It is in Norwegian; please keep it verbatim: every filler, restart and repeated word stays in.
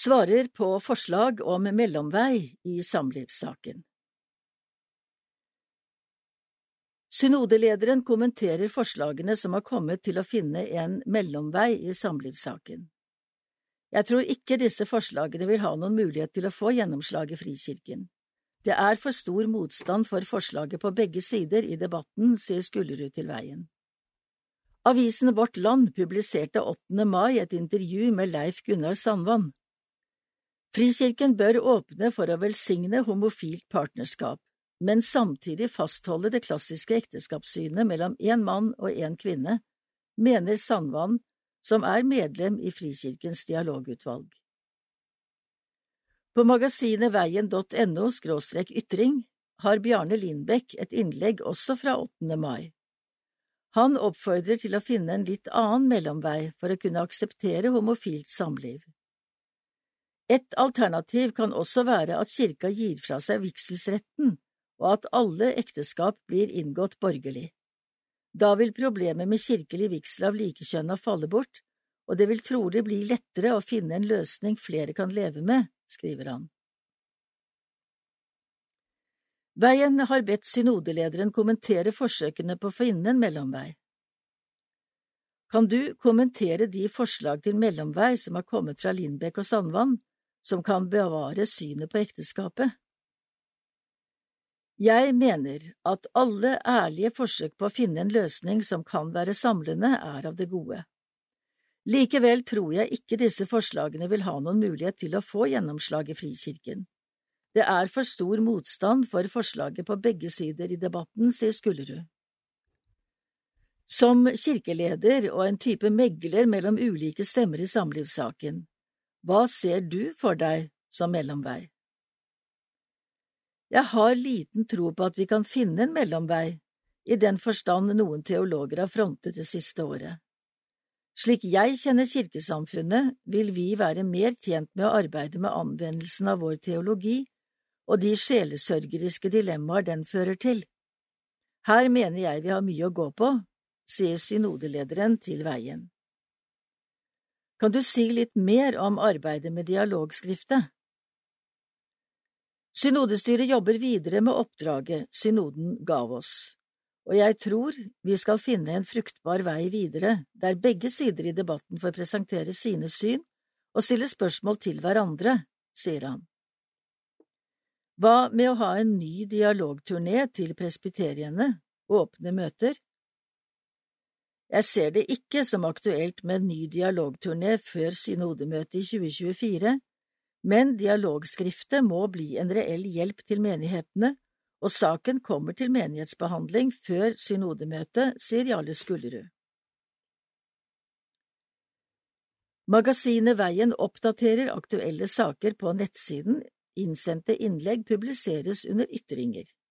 svarer på forslag om mellomvei i samlivssaken. Synodelederen kommenterer forslagene som har kommet til å finne en mellomvei i samlivssaken. Jeg tror ikke disse forslagene vil ha noen mulighet til å få gjennomslag i Frikirken. Det er for stor motstand for forslaget på begge sider i debatten, sier Skullerud til Veien. Avisen Vårt Land publiserte åttende mai et intervju med Leif Gunnar Sandvann. Frikirken bør åpne for å velsigne homofilt partnerskap, men samtidig fastholde det klassiske ekteskapssynet mellom en mann og en kvinne, mener Sandvann, som er medlem i Frikirkens dialogutvalg. På magasinet veien.no skråstrek ytring har Bjarne Lindbekk et innlegg også fra åttende mai. Han oppfordrer til å finne en litt annen mellomvei for å kunne akseptere homofilt samliv. Et alternativ kan også være at kirka gir fra seg vigselsretten, og at alle ekteskap blir inngått borgerlig. Da vil problemet med kirkelig vigsel av likekjønna falle bort, og det vil trolig bli lettere å finne en løsning flere kan leve med, skriver han. Veien har bedt synodelederen kommentere forsøkene på å finne en mellomvei. Kan du kommentere de forslag til mellomvei som har kommet fra Lindbekk og Sandvann, som kan bevare synet på ekteskapet? Jeg mener at alle ærlige forsøk på å finne en løsning som kan være samlende, er av det gode. Likevel tror jeg ikke disse forslagene vil ha noen mulighet til å få gjennomslag i Frikirken. Det er for stor motstand for forslaget på begge sider i debatten, sier Skullerud. Som kirkeleder og en type megler mellom ulike stemmer i samlivssaken, hva ser du for deg som mellomvei? Jeg har liten tro på at vi kan finne en mellomvei, i den forstand noen teologer har frontet det siste året. Slik jeg kjenner kirkesamfunnet, vil vi være mer tjent med å arbeide med anvendelsen av vår teologi og de sjelesørgeriske dilemmaer den fører til. Her mener jeg vi har mye å gå på, sier synodelederen til Veien. Kan du si litt mer om arbeidet med dialogskriftet? Synodestyret jobber videre med oppdraget synoden gav oss, og jeg tror vi skal finne en fruktbar vei videre, der begge sider i debatten får presentere sine syn og stille spørsmål til hverandre, sier han. Hva med å ha en ny dialogturné til presbyteriene, åpne møter? Jeg ser det ikke som aktuelt med en ny dialogturné før synodemøtet i tjue tjuefire, men dialogskriftet må bli en reell hjelp til menighetene, og saken kommer til menighetsbehandling før synodemøtet, sier Jarle Skullerud. Magasinet Veien oppdaterer aktuelle saker på nettsiden. Innsendte innlegg publiseres under ytringer.